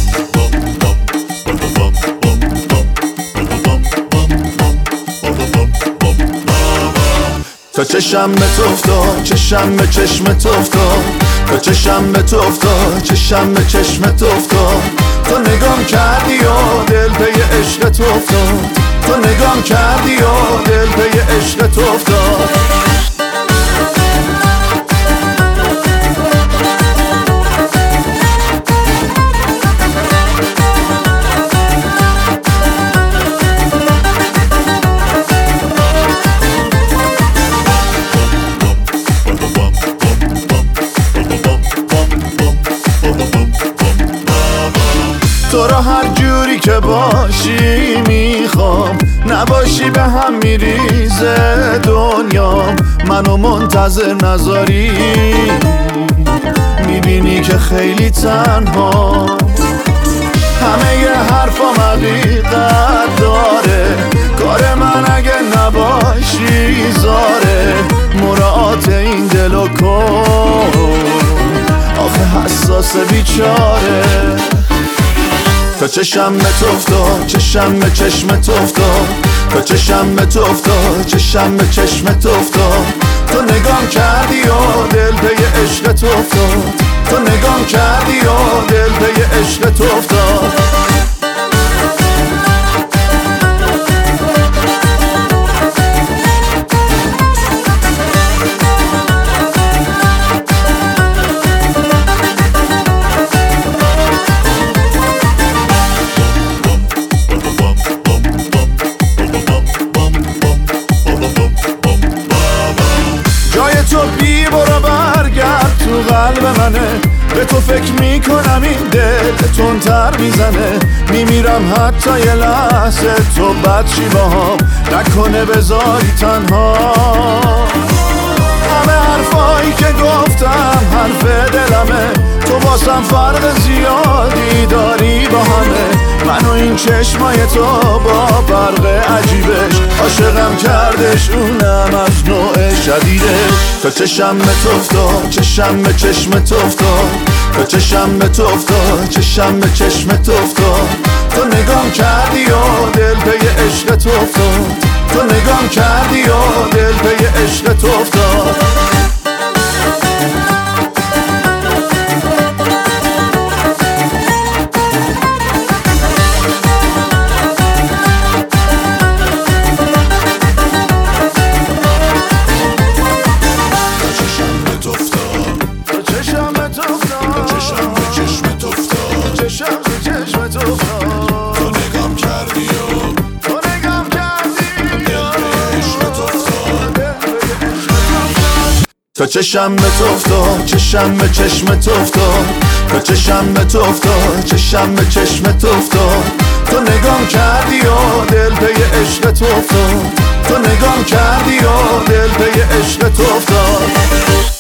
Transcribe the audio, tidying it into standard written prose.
تا چشم به تو افتاد، چشم به چشم تو افتاد، تا چشم به تو افتاد، چشم به چشم تو افتاد. تو نگام کردی و دل پی عشق تو افتاد، تو نگام کردی و دل پی عشق تو افتاد. تو را هر جوری که باشی میخوام، نباشی به هم میریزه دنیام. منو منتظر نذاری، میبینی که خیلی تنها. همه ی حرفام حقیقت داره، کار من اگه نباشی زاره. مراعات این دلو کن، آخه حساس بیچاره. تا چشم به تو افتاد، چشم به چشم تو افتاد، تا چشم به تو افتاد، چشم به چشم تو افتاد. تو نگام کردی و دل پی عشق تو افتاد، تو نگام کردی و دل پی عشق تو افتاد. جای تو بی برو برگرد تو قلب منه، به تو فکر میکنم این دل تندتر میزنه. میمیرم حتی یه لحظه تو بدشی باهام، نکنه بذاری تنها. همه حرفایی که گفتم حرف دلمه، تو واسم فرق زیادی داری با همه. منو این چشمای تو با برق عجیبش، عاشقم کردش اونم از نوع شدیدش. تا چشم به تو افتاد، چشم به چشم تو افتاد، تا چشم به تو افتاد، چشم به چشم تو افتاد. تو نگام کردی و دل پی عشق تو افتاد، تو نگام کردی و دل پی عشق تو افتاد. تا چشم به تو افتاد، چشم به چشم تو افتاد، تا چشم به تو افتاد، چشم به چشم تو افتاد. تو نگام کردی و دل پی عشق تو افتاد، تو نگام کردی و دل پی عشق تو افتاد.